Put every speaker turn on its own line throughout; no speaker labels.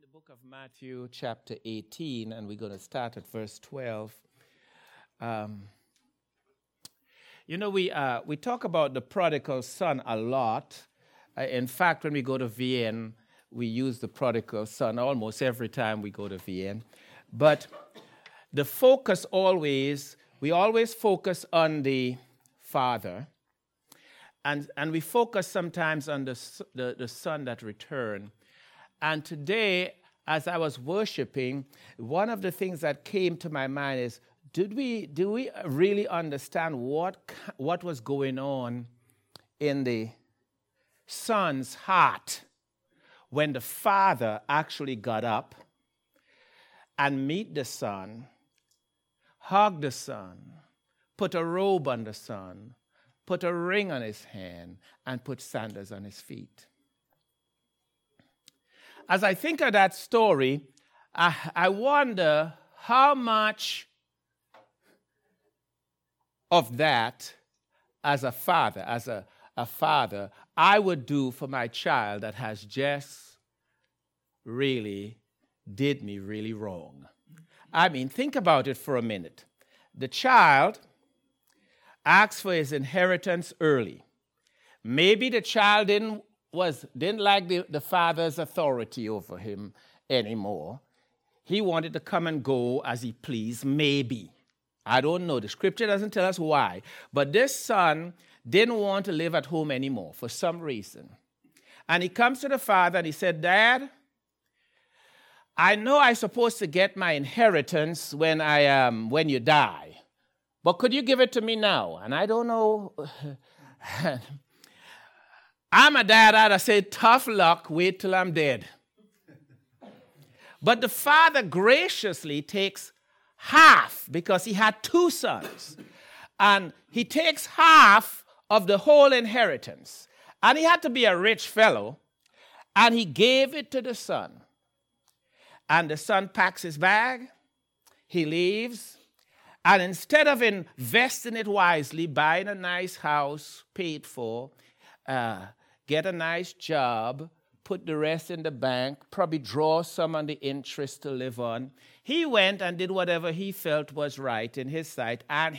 book of Matthew, chapter 18, and we're going to start at verse 12. We talk about the prodigal son a lot. In fact, when we go to VN, we use the prodigal son almost every time we go to VN. But the focus we always focus on the father, and we focus sometimes on the son that returned. And today, as I was worshiping, one of the things that came to my mind is, do we really understand what was going on in the son's heart when the father actually got up and met the son, hugged the son, put a robe on the son, put a ring on his hand, and put sandals on his feet? As I think of that story, I wonder how much of that as a father, I would do for my child that has just really did me really wrong. I mean, think about it for a minute. The child asked for his inheritance early. Maybe the child didn't like the father's authority over him anymore. He wanted to come and go as he pleased, maybe. I don't know. The scripture doesn't tell us why. But this son didn't want to live at home anymore for some reason. And he comes to the father and he said, "Dad, I know I'm supposed to get my inheritance when you die. But could you give it to me now?" And I don't know. I'm a dad, I'd have said, tough luck, wait till I'm dead. But the father graciously takes half, because he had two sons. And he takes half of the whole inheritance. And he had to be a rich fellow. And he gave it to the son. And the son packs his bag. He leaves. And instead of investing it wisely, buying a nice house paid for, get a nice job, put the rest in the bank, probably draw some on the interest to live on, he went and did whatever he felt was right in his sight. And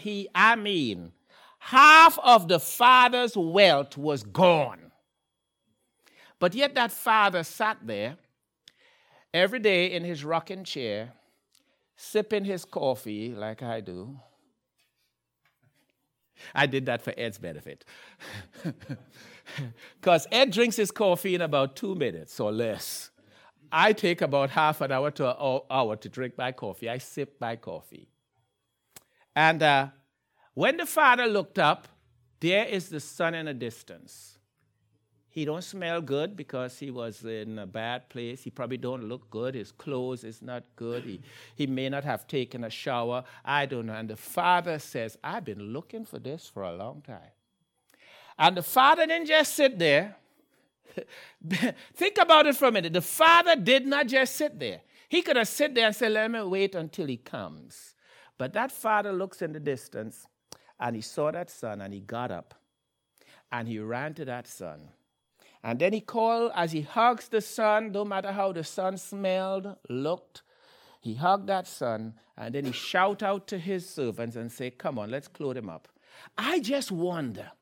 half of the father's wealth was gone. But yet that father sat there every day in his rocking chair, sipping his coffee like I do. I did that for Ed's benefit. Because Ed drinks his coffee in about 2 minutes or less. I take about half an hour to an hour to drink my coffee. I sip my coffee. And when the father looked up, there is the son in the distance. He don't smell good because he was in a bad place. He probably don't look good. His clothes is not good. He may not have taken a shower. I don't know. And the father says, "I've been looking for this for a long time." And the father didn't just sit there. Think about it for a minute. The father did not just sit there. He could have sit there and said, "Let me wait until he comes." But that father looks in the distance, and he saw that son, and he got up, and he ran to that son. And then he called, as he hugs the son, no matter how the son smelled, looked, he hugged that son, and then he shout out to his servants and say, "Come on, let's clothe him up." I just wonder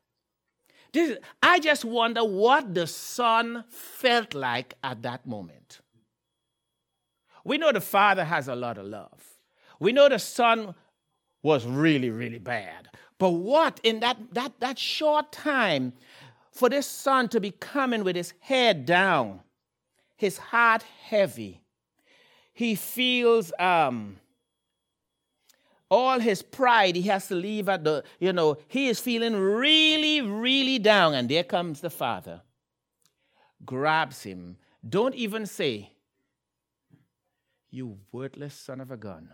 what the son felt like at that moment. We know the father has a lot of love. We know the son was really, really bad. But what in that short time for this son to be coming with his head down, his heart heavy, he feels all his pride he has to leave at he is feeling really, really down. And there comes the father, grabs him. Don't even say, "You worthless son of a gun.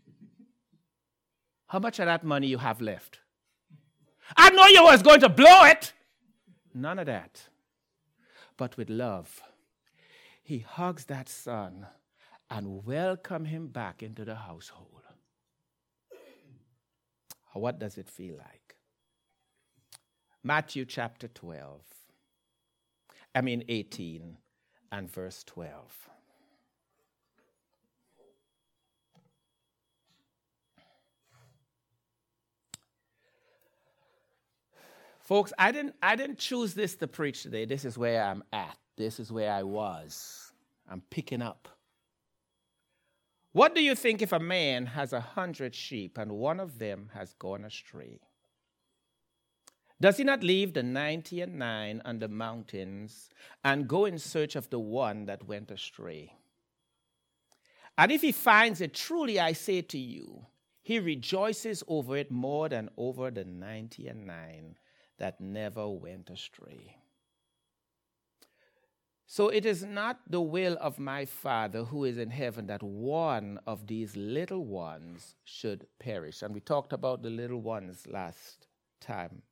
How much of that money you have left? I know you was going to blow it." None of that. But with love, he hugs that son and welcomes him back into the household. What does it feel like? Matthew chapter 18 and verse 12. Folks, I didn't choose this to preach today. This is where I'm at. This is where I was. I'm picking up. What do you think if a man has 100 sheep and one of them has gone astray? Does he not leave the 99 on the mountains and go in search of the one that went astray? And if he finds it, truly I say to you, he rejoices over it more than over the 99 that never went astray. So it is not the will of my Father who is in heaven that one of these little ones should perish. And we talked about the little ones last time.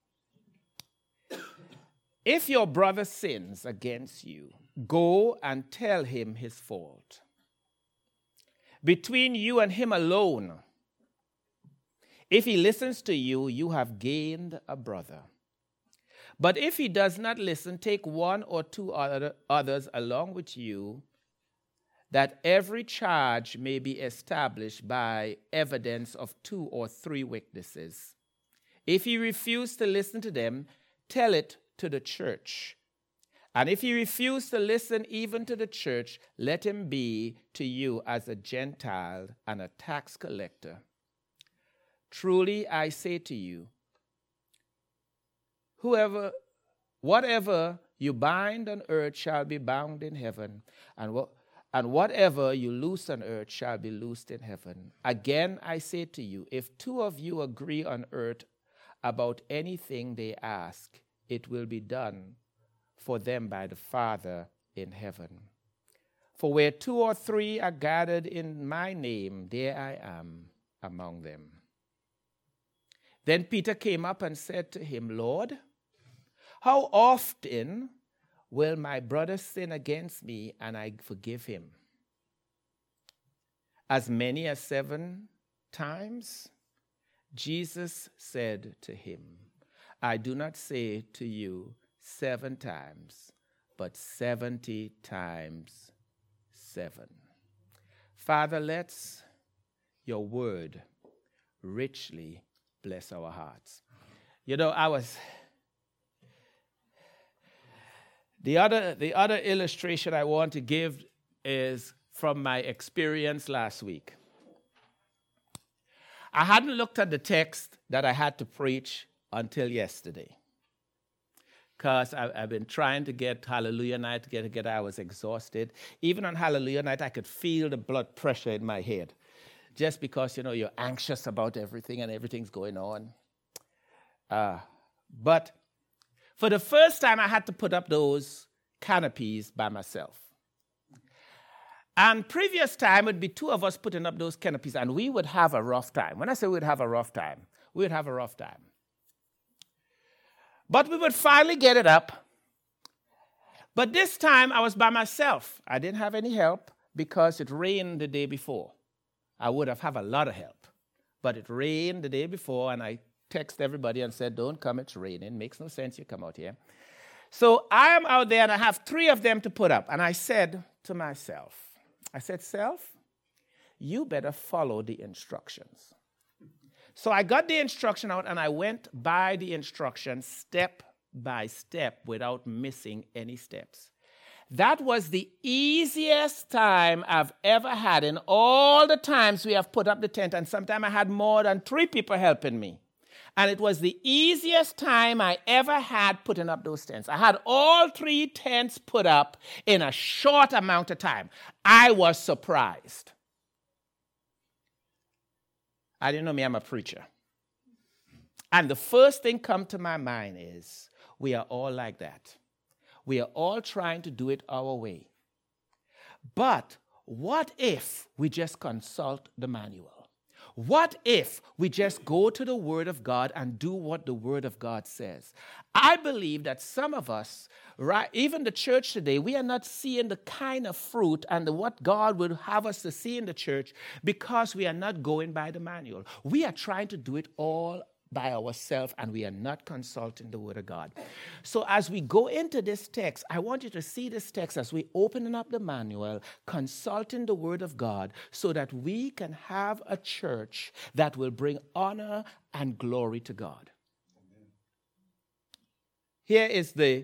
If your brother sins against you, go and tell him his fault. Between you and him alone. If he listens to you, you have gained a brother. But if he does not listen, take one or two others along with you, that every charge may be established by evidence of 2 or 3 witnesses. If he refuse to listen to them, tell it to the church. And if he refuse to listen even to the church, let him be to you as a Gentile and a tax collector. Truly I say to you, whatever you bind on earth shall be bound in heaven, and whatever you loose on earth shall be loosed in heaven. Again I say to you, if 2 of you agree on earth about anything they ask, it will be done for them by the Father in heaven. For where 2 or 3 are gathered in my name, there I am among them. Then Peter came up and said to him, Lord, how often will my brother sin against me and I forgive him? As many as 7 times? Jesus said to him, I do not say to you 7 times, but 70 times 7. Father, let your word richly bless our hearts. You know, The other illustration I want to give is from my experience last week. I hadn't looked at the text that I had to preach until yesterday, because I've been trying to get Hallelujah Night together. I was exhausted. Even on Hallelujah Night, I could feel the blood pressure in my head, just because, you know, you're anxious about everything and everything's going on. But for the first time, I had to put up those canopies by myself. And previous time, it would be 2 of us putting up those canopies, and we would have a rough time. When I say we'd have a rough time, we would have a rough time. But we would finally get it up. But this time, I was by myself. I didn't have any help because it rained the day before. I would have a lot of help. But it rained the day before, and I texted everybody and said, don't come, it's raining. Makes no sense you come out here. So I am out there, and I have 3 of them to put up. And I said to myself, self, you better follow the instructions. So I got the instruction out, and I went by the instructions step by step without missing any steps. That was the easiest time I've ever had in all the times we have put up the tent, and sometimes I had more than 3 people helping me. And it was the easiest time I ever had putting up those tents. I had all 3 tents put up in a short amount of time. I was surprised. I didn't know me, I'm a preacher. And the first thing come to my mind is, we are all like that. We are all trying to do it our way. But what if we just consult the manual? What if we just go to the Word of God and do what the Word of God says? I believe that some of us, right, even the church today, we are not seeing the kind of fruit and what God would have us to see in the church because we are not going by the manual. We are trying to do it all by ourselves, and we are not consulting the Word of God. So as we go into this text, I want you to see this text as we open up the manual, consulting the Word of God, so that we can have a church that will bring honor and glory to God. Here is the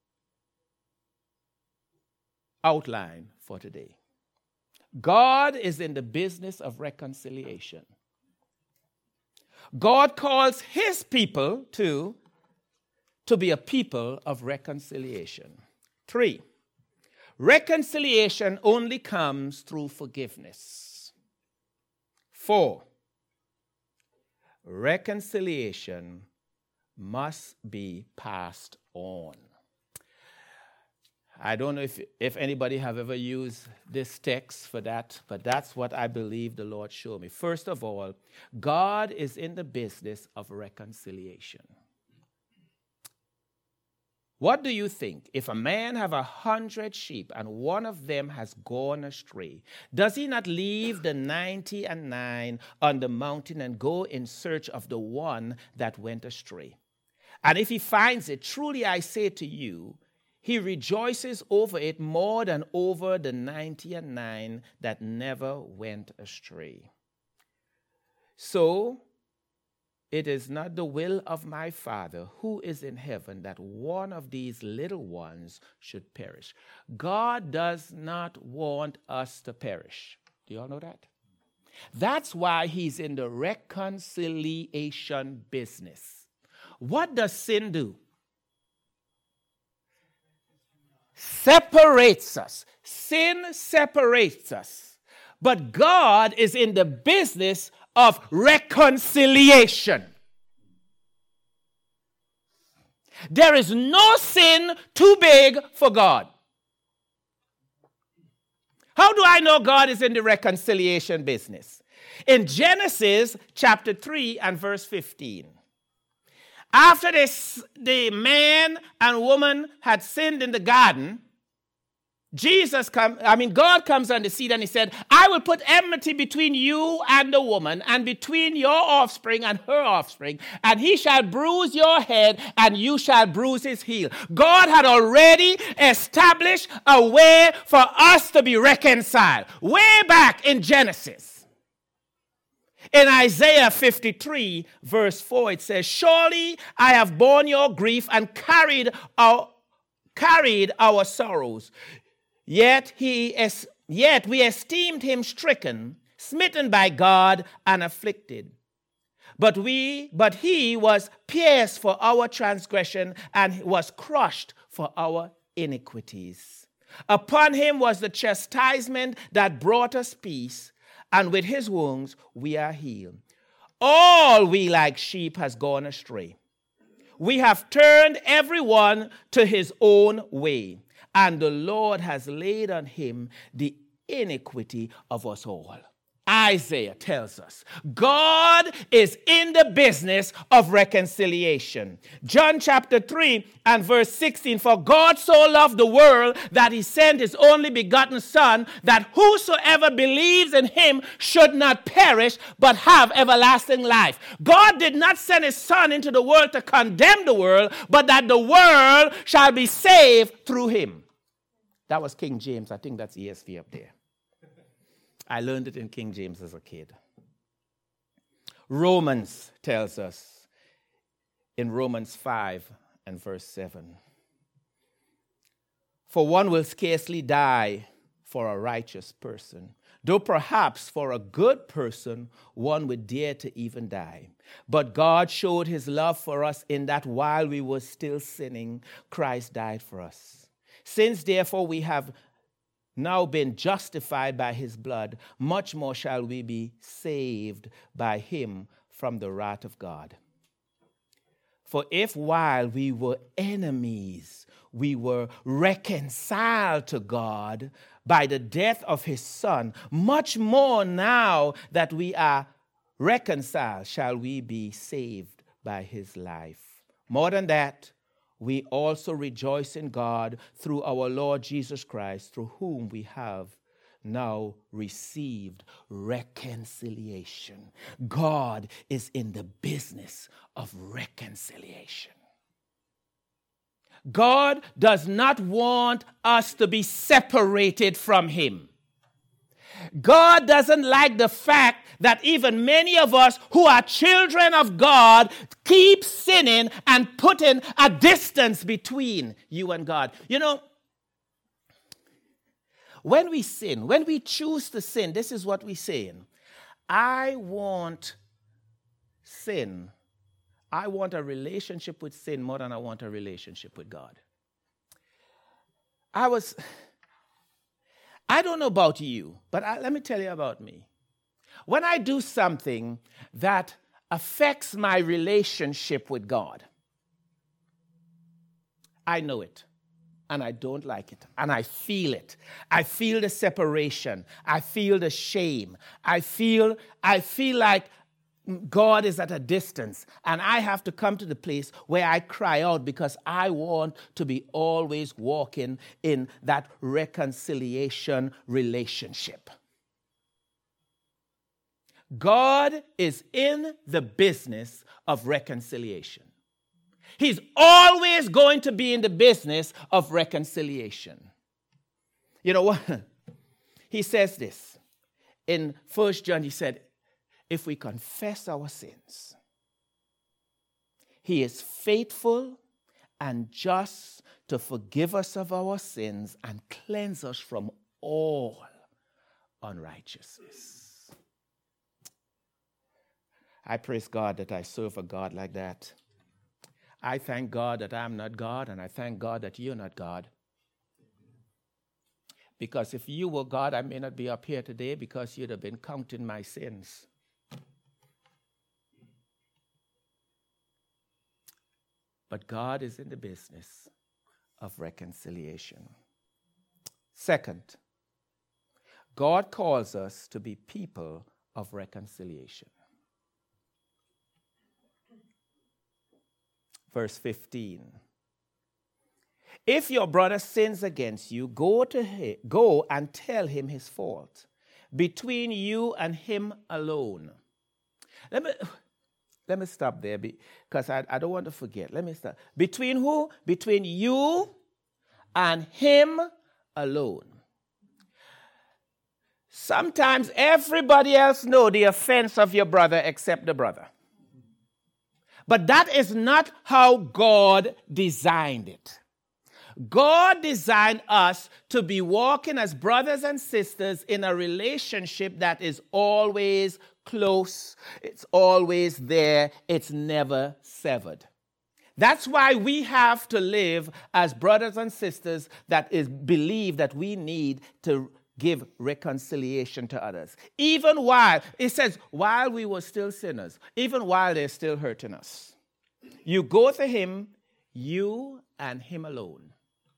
outline for today. God is in the business of reconciliation. God calls his people to be a people of reconciliation. 3, reconciliation only comes through forgiveness. 4, reconciliation must be passed on. I don't know if anybody have ever used this text for that, but that's what I believe the Lord showed me. First of all, God is in the business of reconciliation. What do you think? If a man have 100 sheep and one of them has gone astray, does he not leave the 99 on the mountain and go in search of the one that went astray? And if he finds it, truly I say to you, he rejoices over it more than over the 99 that never went astray. So, it is not the will of my Father who is in heaven that one of these little ones should perish. God does not want us to perish. Do you all know that? That's why he's in the reconciliation business. What does sin do? Separates us. Sin separates us. But God is in the business of reconciliation. There is no sin too big for God. How do I know God is in the reconciliation business? In Genesis chapter 3 and verse 15. After the man and woman had sinned in the garden, God comes on the scene and he said, I will put enmity between you and the woman and between your offspring and her offspring, and he shall bruise your head and you shall bruise his heel. God had already established a way for us to be reconciled. Way back in Genesis. In Isaiah 53 verse 4 it says, surely I have borne your grief and carried our sorrows. Yet we esteemed him stricken, smitten by God, and afflicted. But he was pierced for our transgression and was crushed for our iniquities. Upon him was the chastisement that brought us peace, and with his wounds we are healed. All we like sheep has gone astray. We have turned everyone to his own way, and the Lord has laid on him the iniquity of us all. Isaiah tells us God is in the business of reconciliation. John chapter 3 and verse 16, for God so loved the world that he sent his only begotten Son, that whosoever believes in him should not perish but have everlasting life. God did not send his Son into the world to condemn the world, but that the world shall be saved through him. That was King James. I think that's ESV up there. I learned it in King James as a kid. Romans tells us in Romans 5 and verse 7, for one will scarcely die for a righteous person, though perhaps for a good person one would dare to even die. But God showed his love for us in that while we were still sinning, Christ died for us. Since therefore we have now been justified by his blood, much more shall we be saved by him from the wrath of God. For if while we were enemies, we were reconciled to God by the death of his Son, much more now that we are reconciled shall we be saved by his life. More than that, we also rejoice in God through our Lord Jesus Christ, through whom we have now received reconciliation. God is in the business of reconciliation. God does not want us to be separated from him. God doesn't like the fact that even many of us who are children of God keep sinning and putting a distance between you and God. You know, when we sin, when we choose to sin, this is what we're saying. I want sin. I want a relationship with sin more than I want a relationship with God. I don't know about you, but let me tell you about me. When I do something that affects my relationship with God, I know it, and I don't like it, and I feel it. I feel the separation. I feel the shame. I feel like God is at a distance, and I have to come to the place where I cry out because I want to be always walking in that reconciliation relationship. God is in the business of reconciliation. He's always going to be in the business of reconciliation. You know what? He says this. In 1 John, he said, if we confess our sins, he is faithful and just to forgive us of our sins and cleanse us from all unrighteousness. I praise God that I serve a God like that. I thank God that I'm not God, and I thank God that you're not God. Because if you were God, I may not be up here today because you'd have been counting my sins. But God is in the business of reconciliation. Second, God calls us to be people of reconciliation. Verse 15. If your brother sins against you, go and tell him his fault, between you and him alone. Let me stop there because I don't want to forget. Let me stop. Between who? Between you and him alone. Sometimes everybody else knows the offense of your brother except the brother. But that is not how God designed it. God designed us to be walking as brothers and sisters in a relationship that is always close, it's always there, it's never severed. That's why we have to live as brothers and sisters that believe that we need to give reconciliation to others. Even while, it says, while we were still sinners, even while they're still hurting us. You go to him, you and him alone.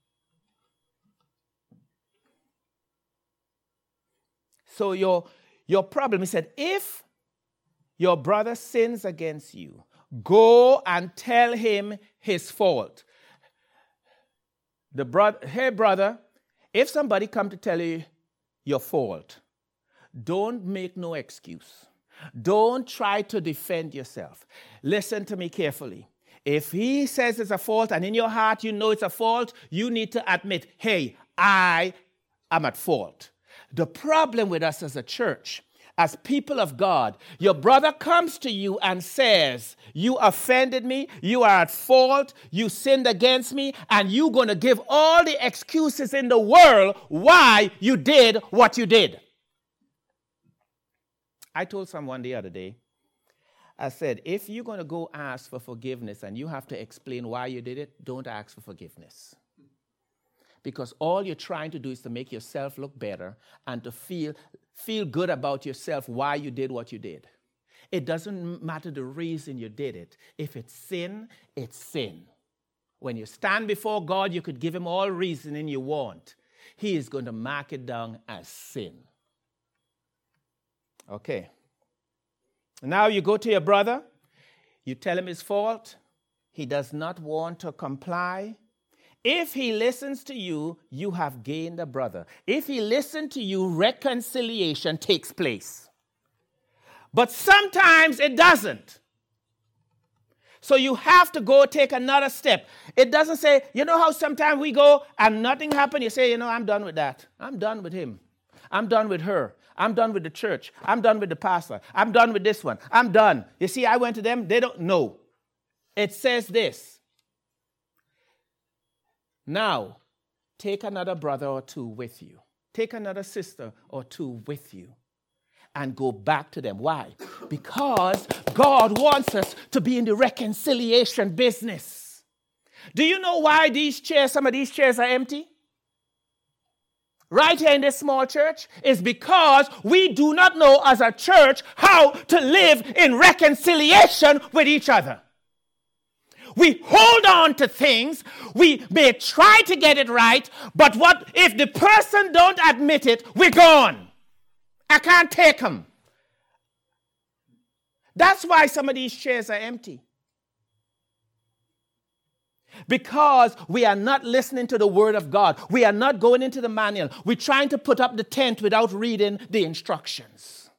So your problem, he said, if your brother sins against you, go and tell him his fault. Hey brother, if somebody come to tell you your fault, don't make no excuse. Don't try to defend yourself. Listen to me carefully. If he says it's a fault and in your heart you know it's a fault, you need to admit, hey, I am at fault. The problem with us as a church, as people of God, your brother comes to you and says, you offended me, you are at fault, you sinned against me, and you're going to give all the excuses in the world why you did what you did. I told someone the other day, I said, if you're going to go ask for forgiveness and you have to explain why you did it, don't ask for forgiveness. Because all you're trying to do is to make yourself look better and to feel good about yourself why you did what you did. It doesn't matter the reason you did it. If it's sin, it's sin. When you stand before God, you could give him all reasoning you want. He is going to mark it down as sin. Okay. Now you go to your brother. You tell him his fault. He does not want to comply. If he listens to you, you have gained a brother. If he listens to you, reconciliation takes place. But sometimes it doesn't. So you have to go take another step. It doesn't say, you know how sometimes we go and nothing happened? You say, I'm done with that. I'm done with him. I'm done with her. I'm done with the church. I'm done with the pastor. I'm done with this one. I'm done. You see, I went to them. They don't know. It says this. Now, take another brother or two with you. Take another sister or two with you. And go back to them. Why? Because God wants us to be in the reconciliation business. Do you know why some of these chairs are empty? Right here in this small church is because we do not know as a church how to live in reconciliation with each other. We hold on to things. We may try to get it right, but what if the person don't admit it? We're gone. I can't take them. That's why some of these chairs are empty. Because we are not listening to the word of God. We are not going into the manual. We're trying to put up the tent without reading the instructions.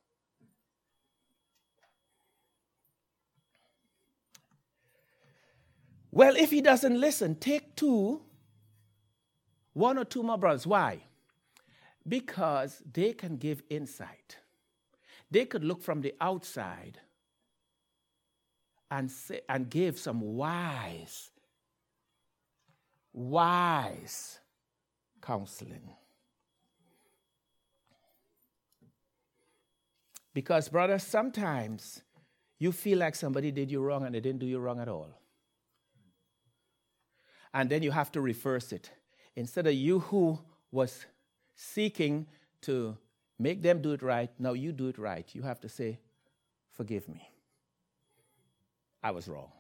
Well, if he doesn't listen, take one or two more brothers. Why? Because they can give insight. They could look from the outside and give some wise counseling. Because, brothers, sometimes you feel like somebody did you wrong and they didn't do you wrong at all. And then you have to reverse it. Instead of you who was seeking to make them do it right, now you do it right. You have to say, forgive me. I was wrong.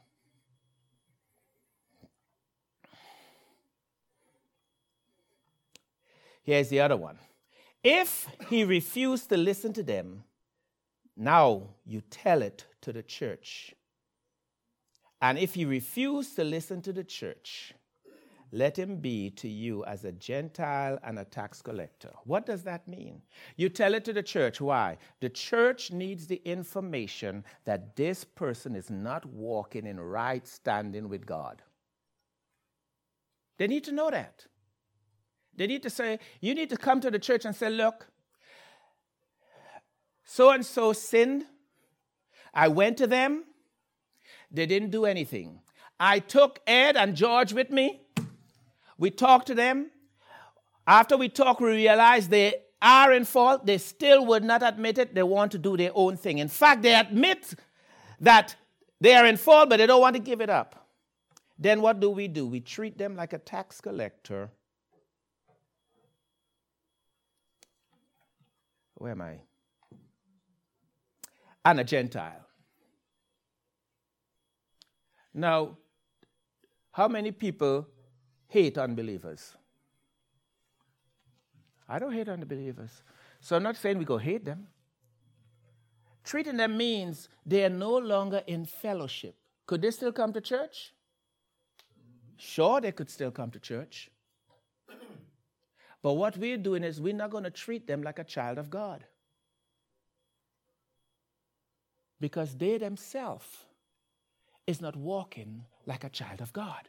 Here's the other one. If he refused to listen to them, now you tell it to the church. And if he refused to listen to the church, let him be to you as a Gentile and a tax collector. What does that mean? You tell it to the church. Why? The church needs the information that this person is not walking in right standing with God. They need to know that. They need to say, you need to come to the church and say, look, so-and-so sinned. I went to them. They didn't do anything. I took Ed and George with me. We talked to them. After we talked, we realized they are in fault. They still would not admit it. They want to do their own thing. In fact, they admit that they are in fault, but they don't want to give it up. Then what do? We treat them like a tax collector. Where am I? And a Gentile. Now, how many people hate unbelievers? I don't hate unbelievers. So I'm not saying we go hate them. Treating them means they are no longer in fellowship. Could they still come to church? Sure, they could still come to church. But what we're doing is we're not going to treat them like a child of God. Because they themselves is not walking like a child of God.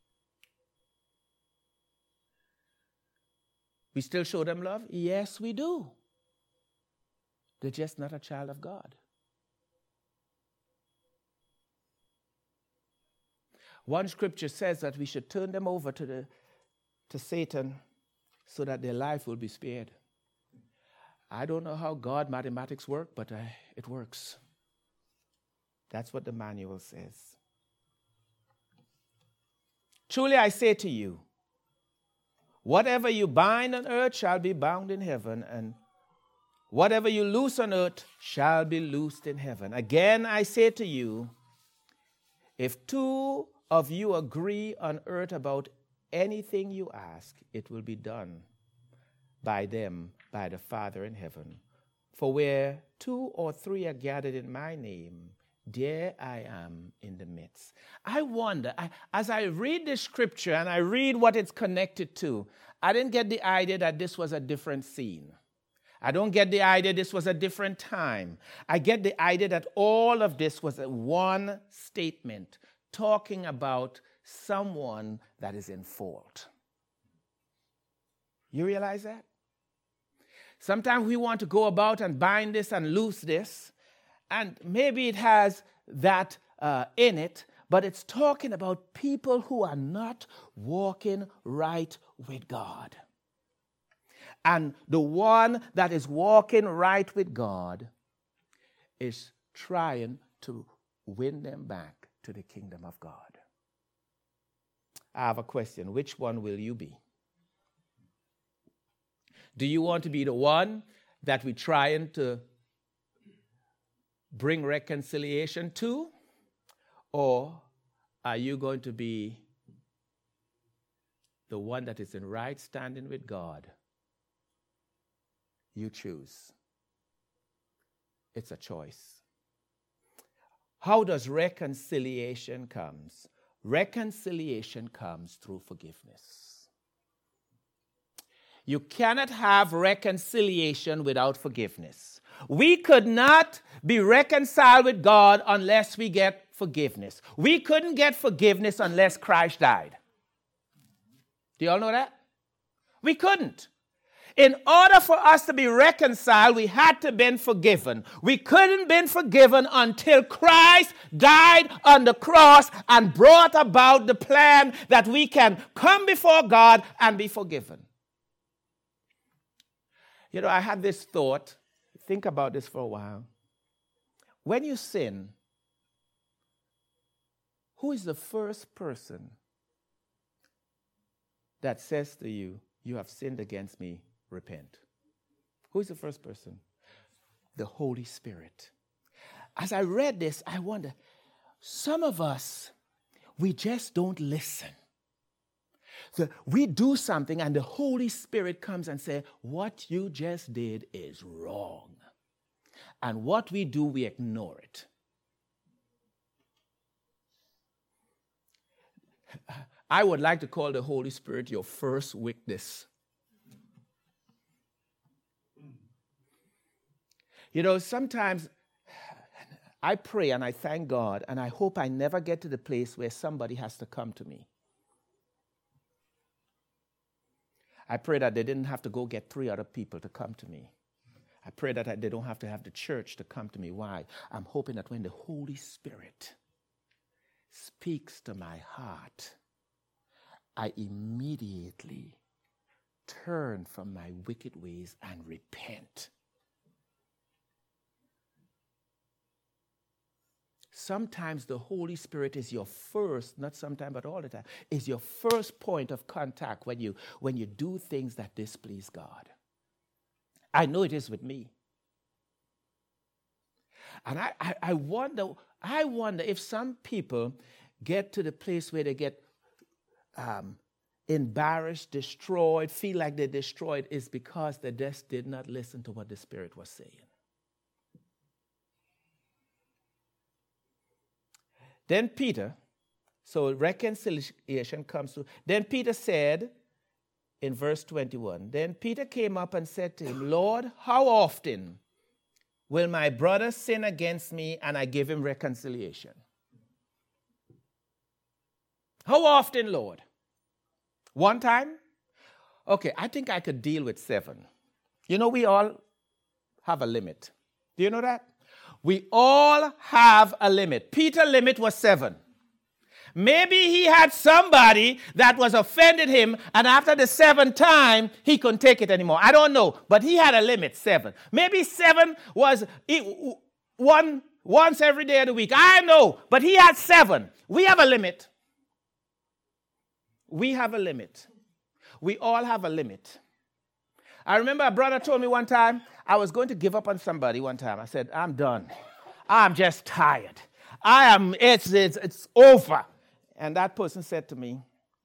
We still show them love? Yes, we do. They're just not a child of God. One scripture says that we should turn them over to Satan so that their life will be spared. I don't know how God mathematics work, but it works. That's what the manual says. Truly I say to you, whatever you bind on earth shall be bound in heaven, and whatever you loose on earth shall be loosed in heaven. Again I say to you, if two of you agree on earth about anything you ask, it will be done by them, by the Father in heaven. For where 2 or 3 are gathered in my name, there I am in the midst. I wonder, as I read this scripture and I read what it's connected to, I didn't get the idea that this was a different scene. I don't get the idea this was a different time. I get the idea that all of this was one statement talking about someone that is in fault. You realize that? Sometimes we want to go about and bind this and loose this, and maybe it has that in it, but it's talking about people who are not walking right with God. And the one that is walking right with God is trying to win them back to the kingdom of God. I have a question. Which one will you be? Do you want to be the one that we're trying to bring reconciliation to? Or are you going to be the one that is in right standing with God? You choose. It's a choice. How does reconciliation come? Reconciliation comes through forgiveness. You cannot have reconciliation without forgiveness. We could not be reconciled with God unless we get forgiveness. We couldn't get forgiveness unless Christ died. Do you all know that? We couldn't. In order for us to be reconciled, we had to be forgiven. We couldn't be forgiven until Christ died on the cross and brought about the plan that we can come before God and be forgiven. You know, I had this thought. Think about this for a while. When you sin, who is the first person that says to you, "You have sinned against me, repent"? Who is the first person? The Holy Spirit. As I read this, I wonder, some of us, we just don't listen. So we do something and the Holy Spirit comes and says, what you just did is wrong. And what we do, we ignore it. I would like to call the Holy Spirit your first witness. You know, sometimes I pray and I thank God, and I hope I never get to the place where somebody has to come to me. I pray that they didn't have to go get 3 other people to come to me. I pray that they don't have to have the church to come to me. Why? I'm hoping that when the Holy Spirit speaks to my heart, I immediately turn from my wicked ways and repent. Sometimes the Holy Spirit is your first, not sometimes, but all the time, is your first point of contact when you do things that displease God. I know it is with me. And I wonder if some people get to the place where they get embarrassed, destroyed, feel like they're destroyed, is because they just did not listen to what the Spirit was saying. Then Peter, so reconciliation comes to, then Peter said in verse 21, then Peter came up and said to him, Lord, how often will my brother sin against me and I give him reconciliation? How often, Lord? One time? Okay, I think I could deal with 7. You know, we all have a limit. Do you know that? We all have a limit. Peter's limit was 7. Maybe he had somebody that was offended him, and after the 7th time, he couldn't take it anymore. I don't know, but he had a limit, 7. Maybe 7 was once every day of the week. I know, but he had 7. We have a limit. We have a limit. We all have a limit. I remember a brother told me one time, I was going to give up on somebody one time. I said, I'm done. I'm just tired. It's over. And that person said to me,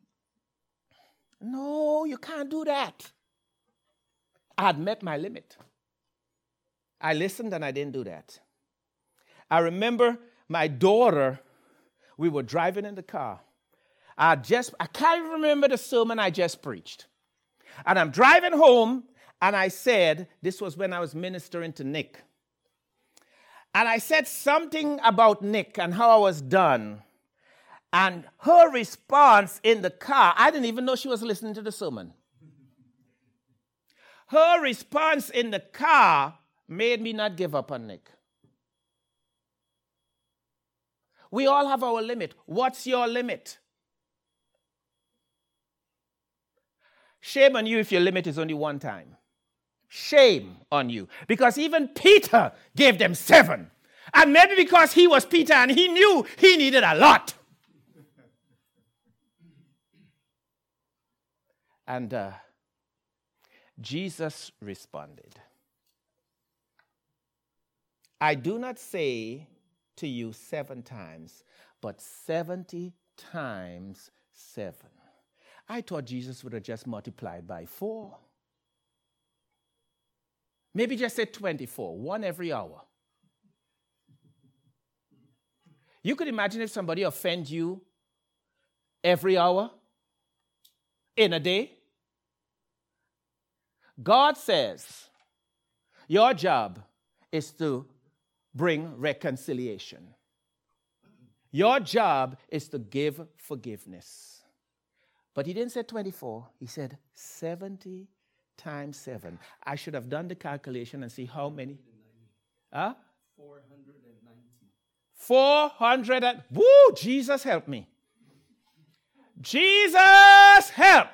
no, you can't do that. I had met my limit. I listened and I didn't do that. I remember my daughter, we were driving in the car. I can't remember the sermon I just preached. And I'm driving home, and I said, this was when I was ministering to Nick. And I said something about Nick and how I was done. And her response in the car, I didn't even know she was listening to the sermon. Her response in the car made me not give up on Nick. We all have our limit. What's your limit? Shame on you if your limit is only one time. Shame on you. Because even Peter gave them 7. And maybe because he was Peter and he knew he needed a lot. And Jesus responded, I do not say to you 7 times, but 70 times 7. I thought Jesus would have just multiplied by 4. Maybe just say 24, 1 every hour. You could imagine if somebody offends you every hour in a day. God says your job is to bring reconciliation. Your job is to give forgiveness. But he didn't say 24. He said 70 times 7. I should have done the calculation and see how many.
490.
400. Woo! Jesus help me. Jesus help.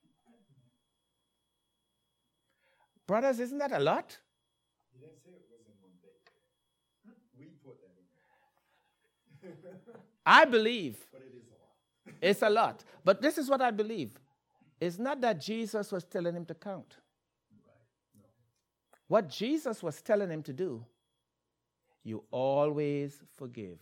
Brothers, isn't that a lot?
He didn't say it was in one day. We put that in.
I believe.
But it is a lot.
It's a lot. But this is what I believe. It's not that Jesus was telling him to count.
Right. No.
What Jesus was telling him to do, you always forgive.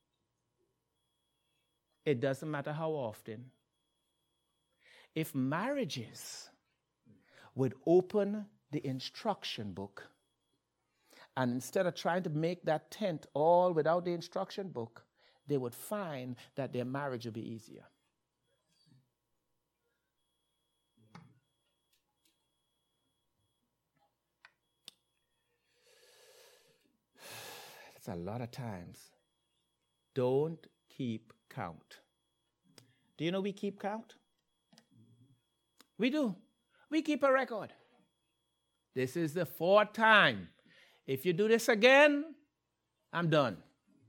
It doesn't matter how often. If marriages would open the instruction book, and instead of trying to make that tent all without the instruction book, they would find that their marriage would be easier. It's a lot of times. Don't keep count. Do you know we keep count? We do. We keep a record. This is the 4th time. If you do this again, I'm done.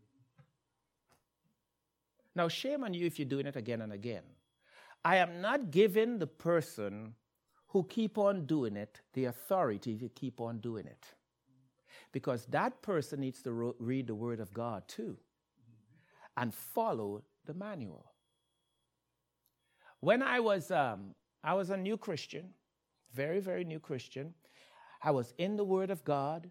Now, shame on you if you're doing it again and again. I am not giving the person who keep on doing it the authority to keep on doing it. Because that person needs to read the Word of God too and follow the manual. When I was a new Christian, very, very new Christian. I was in the Word of God.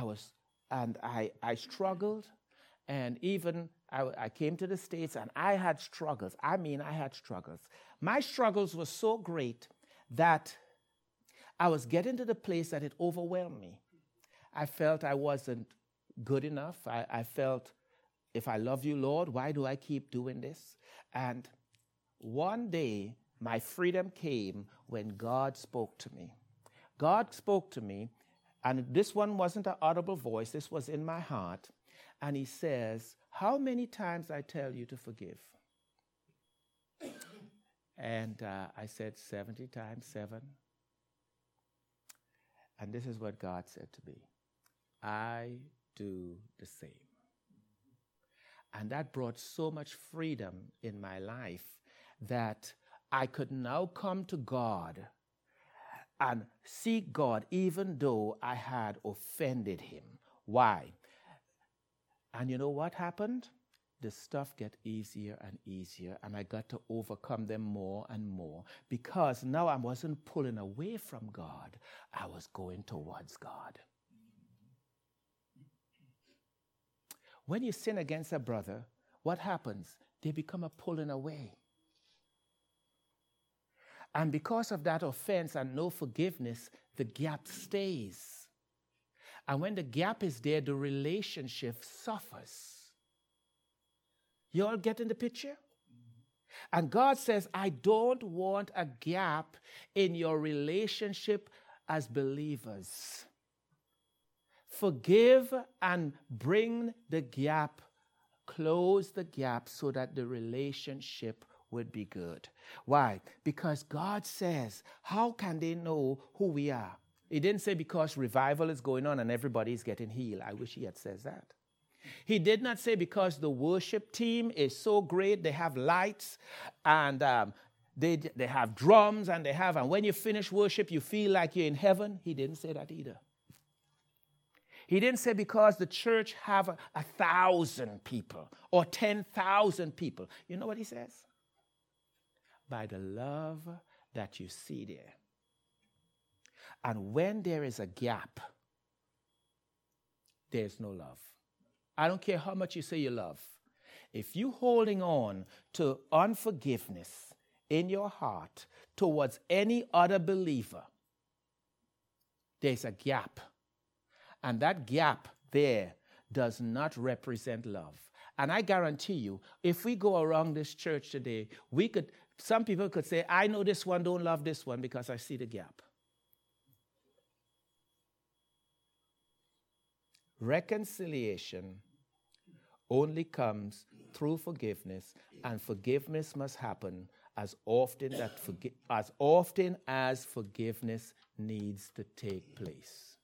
I struggled, and even I came to the States, and I had struggles. I had struggles. My struggles were so great that I was getting to the place that it overwhelmed me. I felt I wasn't good enough. I felt, if I love you, Lord, why do I keep doing this? And one day, my freedom came when God spoke to me. God spoke to me, and this one wasn't an audible voice. This was in my heart. And he says, how many times I tell you to forgive? And I said 70 times 7. And this is what God said to me. I do the same. And that brought so much freedom in my life that I could now come to God and seek God even though I had offended him. Why? And you know what happened? The stuff get easier and easier, and I got to overcome them more and more because now I wasn't pulling away from God. I was going towards God. When you sin against a brother, what happens? They become a pulling away. And because of that offense and no forgiveness, the gap stays. And when the gap is there, the relationship suffers. You all getting the picture? And God says, I don't want a gap in your relationship as believers. Forgive and bring the gap, close the gap so that the relationship would be good. Why? Because God says, how can they know who we are? He didn't say because revival is going on and everybody's getting healed. I wish he had said that. He did not say because the worship team is so great, they have lights and they have drums and and when you finish worship, you feel like you're in heaven. He didn't say that either. He didn't say because the church have 1,000 people or 10,000 people. You know what he says? By the love that you see there. And when there is a gap, there's no love. I don't care how much you say you love. If you're holding on to unforgiveness in your heart towards any other believer, there's a gap. And that gap there does not represent love. And I guarantee you, if we go around this church today, some people could say, I know this one don't love this one because I see the gap. Reconciliation only comes through forgiveness, and forgiveness must happen as often as forgiveness needs to take place.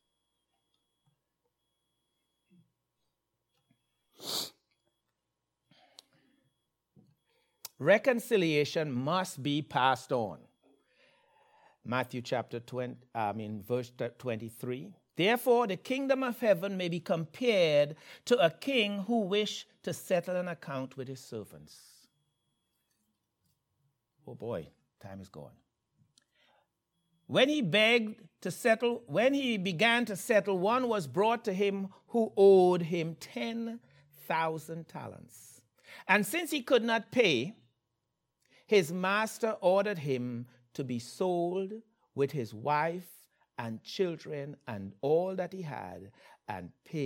Reconciliation must be passed on. Matthew chapter 20, verse 23. Therefore, the kingdom of heaven may be compared to a king who wished to settle an account with his servants. Oh boy, time is gone. When he began to settle, one was brought to him who owed him 10,000 talents. And since he could not pay, his master ordered him to be sold with his wife and children and all that he had, and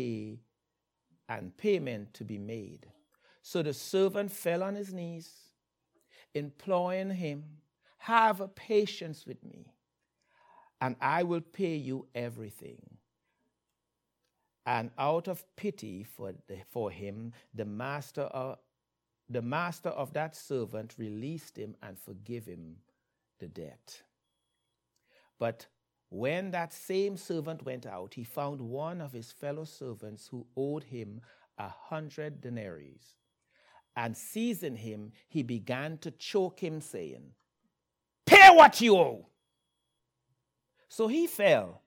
payment to be made. So the servant fell on his knees, imploring him, have patience with me, and I will pay you everything. And out of pity for him, the master of that servant released him and forgave him the debt. But when that same servant went out, he found one of his fellow servants who owed him 100 denarii. And seizing him, he began to choke him, saying, "Pay what you owe." So he fell.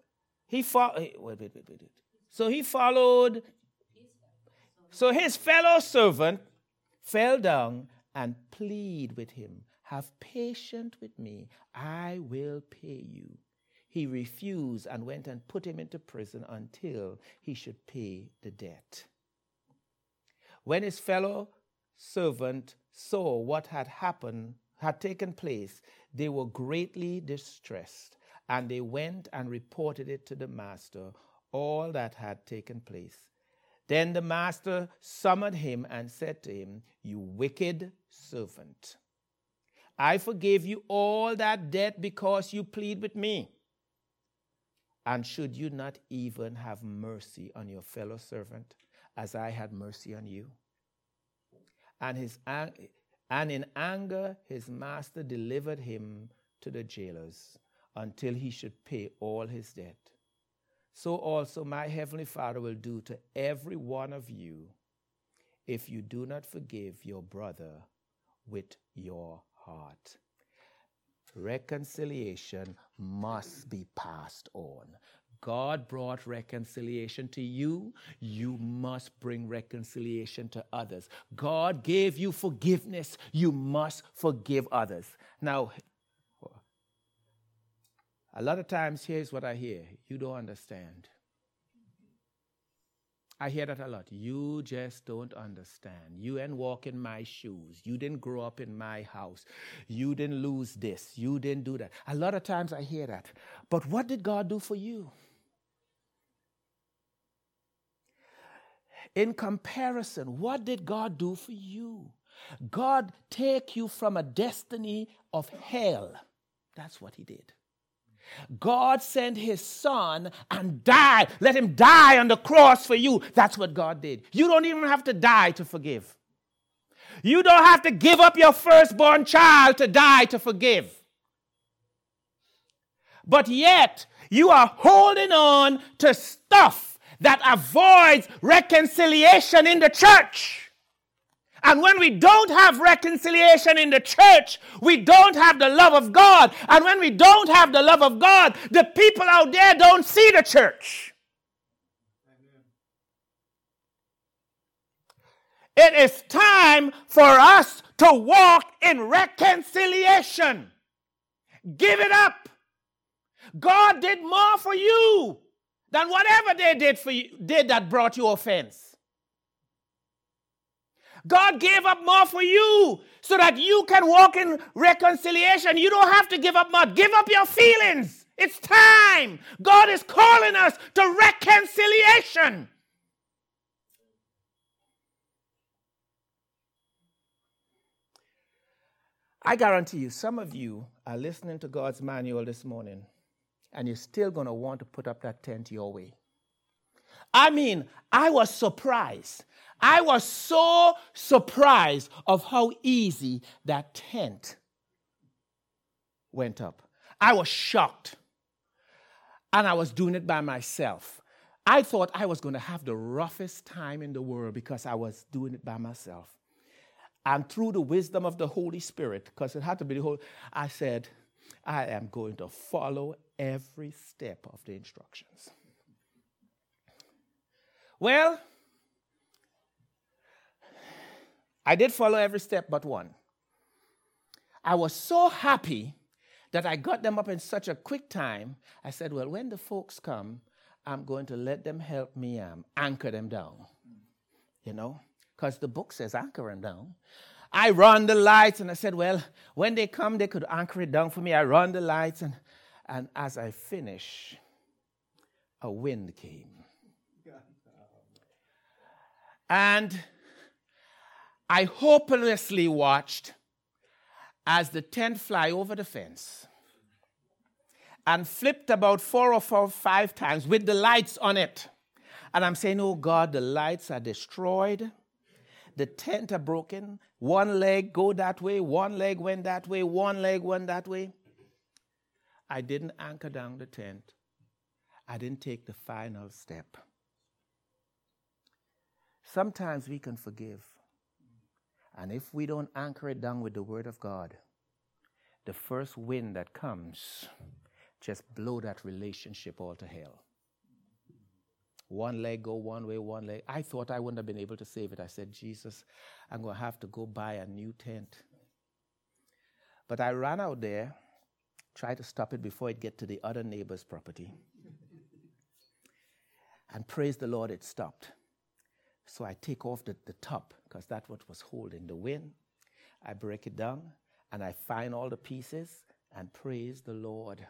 So his fellow servant fell down and pleaded with him, "Have patience with me, I will pay you." He refused and went and put him into prison until he should pay the debt. When his fellow servant saw what had taken place, they were greatly distressed, and they went and reported it to the master, all that had taken place. Then the master summoned him and said to him, "You wicked servant, I forgave you all that debt because you plead with me. And should you not even have mercy on your fellow servant, as I had mercy on you?" And in anger, his master delivered him to the jailers until he should pay all his debt. So also my heavenly Father will do to every one of you if you do not forgive your brother with your heart. Reconciliation must be passed on. God brought reconciliation to you. You must bring reconciliation to others. God gave you forgiveness. You must forgive others. Now, a lot of times, here's what I hear. You don't understand. I hear that a lot. You just don't understand. You ain't walk in my shoes. You didn't grow up in my house. You didn't lose this. You didn't do that. A lot of times I hear that. But what did God do for you? In comparison, what did God do for you? God take you from a destiny of hell. That's what he did. God sent his son and died. Let him die on the cross for you. That's what God did. You don't even have to die to forgive. You don't have to give up your firstborn child to die to forgive. But yet you are holding on to stuff that avoids reconciliation in the church. And when we don't have reconciliation in the church, we don't have the love of God. And when we don't have the love of God, the people out there don't see the church. It is time for us to walk in reconciliation. Give it up. God did more for you than whatever they did that brought you offense. God gave up more for you so that you can walk in reconciliation. You don't have to give up much. Give up your feelings. It's time. God is calling us to reconciliation. I guarantee you, some of you are listening to God's manual this morning, and you're still going to want to put up that tent your way. I mean, I was surprised. I was so surprised of how easy that tent went up. I was shocked. And I was doing it by myself. I thought I was going to have the roughest time in the world because I was doing it by myself. And through the wisdom of the Holy Spirit, because it had to be the Holy, I said, I am going to follow every step of the instructions. Well, I did follow every step but one. I was so happy that I got them up in such a quick time. I said, well, when the folks come, I'm going to let them help me anchor them down. You know? Because the book says anchor them down. I run the lights, and I said, well, when they come, they could anchor it down for me. I run the lights, and as I finish, a wind came. And I hopelessly watched as the tent fly over the fence and flipped about 4 or 5 times with the lights on it. And I'm saying, oh God, the lights are destroyed. The tent are broken. One leg go that way, one leg went that way, one leg went that way. I didn't anchor down the tent. I didn't take the final step. Sometimes we can forgive. And if we don't anchor it down with the Word of God, the first wind that comes just blow that relationship all to hell. One leg go one way, one leg. I thought I wouldn't have been able to save it. I said, Jesus, I'm going to have to go buy a new tent. But I ran out there, tried to stop it before it get to the other neighbor's property. And praise the Lord, it stopped. So I take off the top, because that's what was holding the wind. I break it down, and I find all the pieces, and praise the Lord.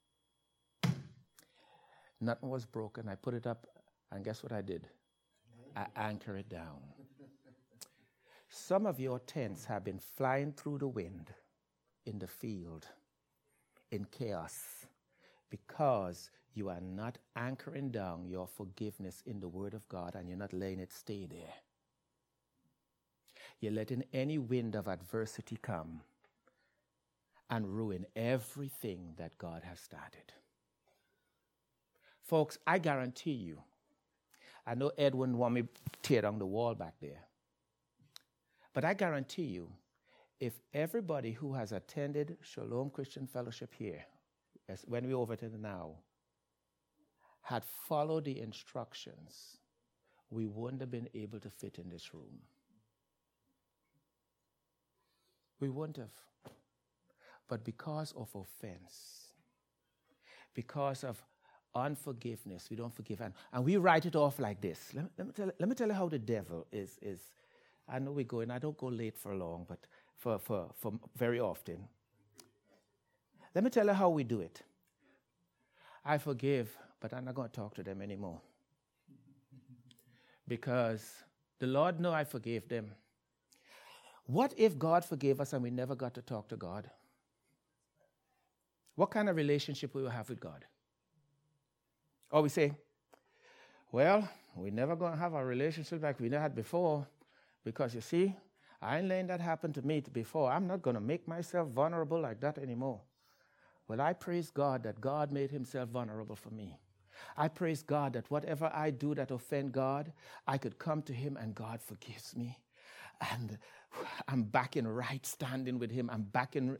Nothing was broken. I put it up, and guess what I did? I anchor it down. Some of your tents have been flying through the wind in the field, in chaos, because you are not anchoring down your forgiveness in the Word of God, and you're not letting it stay there. You're letting any wind of adversity come and ruin everything that God has started. Folks, I guarantee you, I know Ed wouldn't want me to tear down the wall back there, but I guarantee you, if everybody who has attended Shalom Christian Fellowship here, as when we over to the now, had followed the instructions, we wouldn't have been able to fit in this room. We wouldn't have. But because of offense, because of unforgiveness, we don't forgive. And we write it off like this. Let me tell you how the devil is. I know we're going, I don't go late for long, but for very often. Let me tell you how we do it. I forgive, but I'm not going to talk to them anymore. Because the Lord knows I forgave them. What if God forgave us and we never got to talk to God? What kind of relationship we will have with God? Or we say, well, we're never going to have a relationship like we had before, because you see, I ain't letting that happen to me before. I'm not going to make myself vulnerable like that anymore. Well, I praise God that God made himself vulnerable for me. I praise God that whatever I do that offend God, I could come to him and God forgives me. And I'm back in right standing with him. I'm back on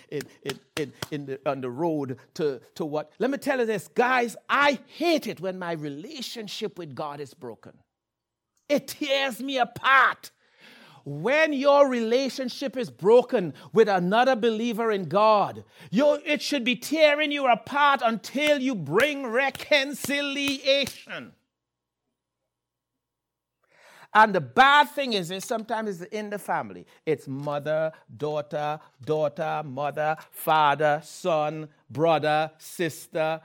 the road to what? Let me tell you this, guys, I hate it when my relationship with God is broken. It tears me apart. When your relationship is broken with another believer in God, it should be tearing you apart until you bring reconciliation. And the bad thing is sometimes it's in the family. It's mother, daughter, mother, father, son, brother, sister,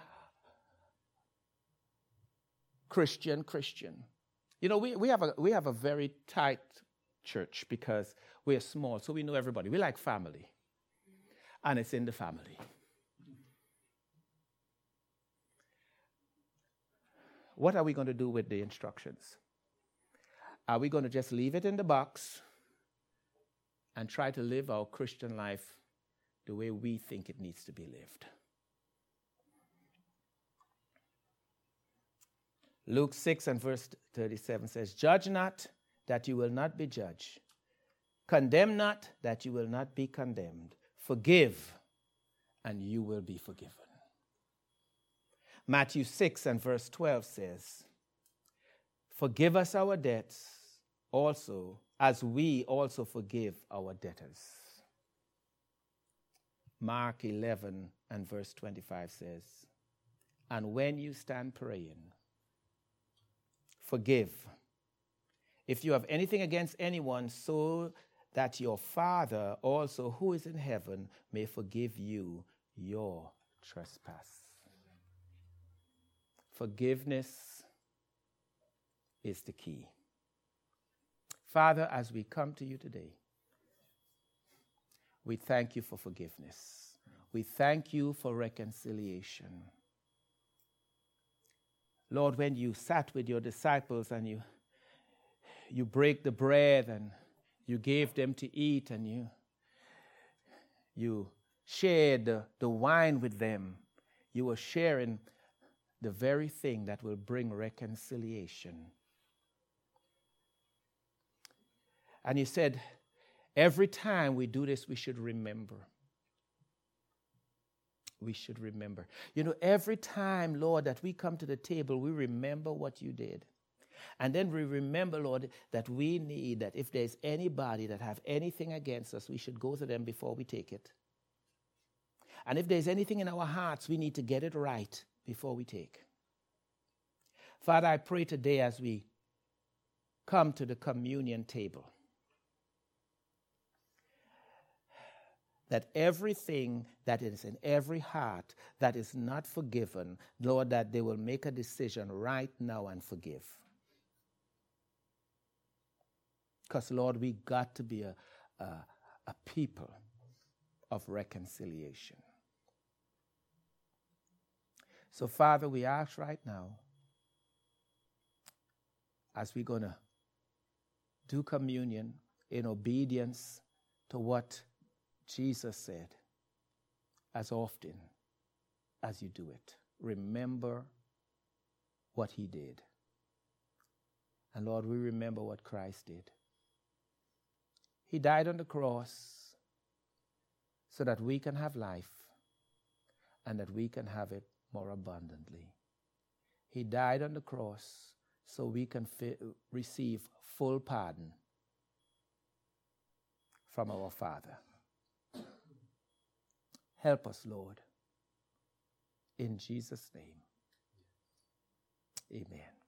Christian. You know, we have a very tight church because we're small, so we know everybody. We like family. And it's in the family. What are we going to do with the instructions? Are we going to just leave it in the box and try to live our Christian life the way we think it needs to be lived? Luke 6 and verse 37 says, "Judge not, that you will not be judged. Condemn not, that you will not be condemned. Forgive, and you will be forgiven." Matthew 6 and verse 12 says, "Forgive us our debts also, as we also forgive our debtors." Mark 11 and verse 25 says, "And when you stand praying, forgive if you have anything against anyone, so that your Father also who is in heaven may forgive you your trespass." Forgiveness is the key. Father, as we come to you today, we thank you for forgiveness. We thank you for reconciliation. Lord, when you sat with your disciples and you break the bread and you gave them to eat and you shared the wine with them, you were sharing the very thing that will bring reconciliation. And you said, every time we do this, we should remember. We should remember. You know, every time, Lord, that we come to the table, we remember what you did. And then we remember, Lord, that we need that if there's anybody that have anything against us, we should go to them before we take it. And if there's anything in our hearts, we need to get it right before we take. Father, I pray today as we come to the communion table, that everything that is in every heart that is not forgiven, Lord, that they will make a decision right now and forgive. Because, Lord, we got to be a people of reconciliation. So, Father, we ask right now, as we're going to do communion in obedience to what Jesus said, as often as you do it, remember what he did. And Lord, we remember what Christ did. He died on the cross so that we can have life and that we can have it more abundantly. He died on the cross so we can receive full pardon from our Father. Help us, Lord. In Jesus' name, amen.